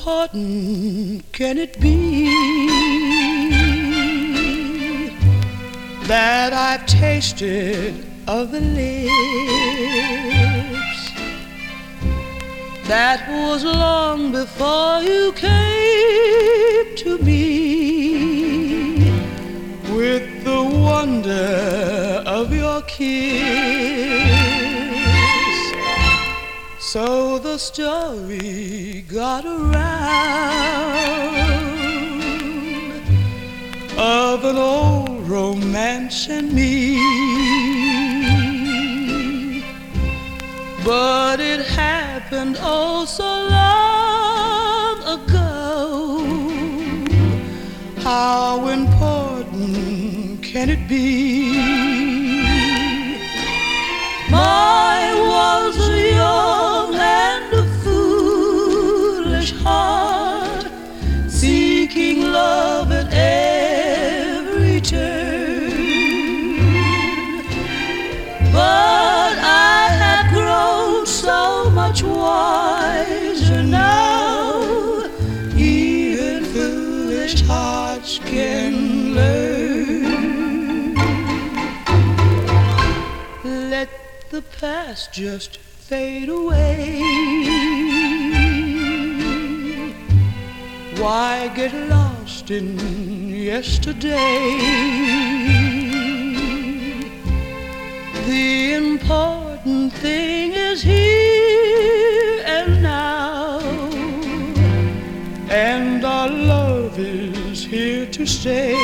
important can it be that I've tasted of the lips that was long before you came to me with the wonder of your kiss. So the story got around of an old romance and me, but it happened oh so long ago. How important can it be? Mine was a young and a foolish heart, seeking love at every turn. But I have grown so much wiser now, even foolish hearts can learn. Let the past just fade away. Why get lost in yesterday? The important thing is here and now, and our love is here to stay.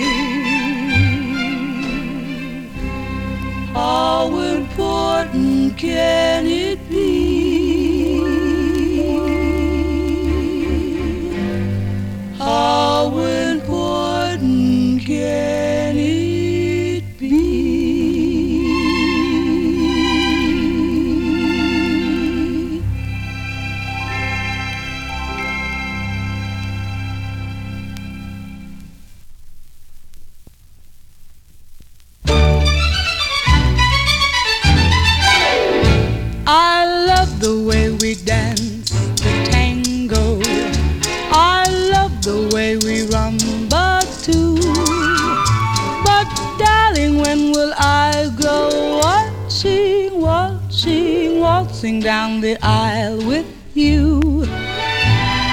How important can it be? How important can it be? I love the way we dance the tango. I love the way we rumba too. But darling, when will I go waltzing, waltzing, waltzing down the aisle with you?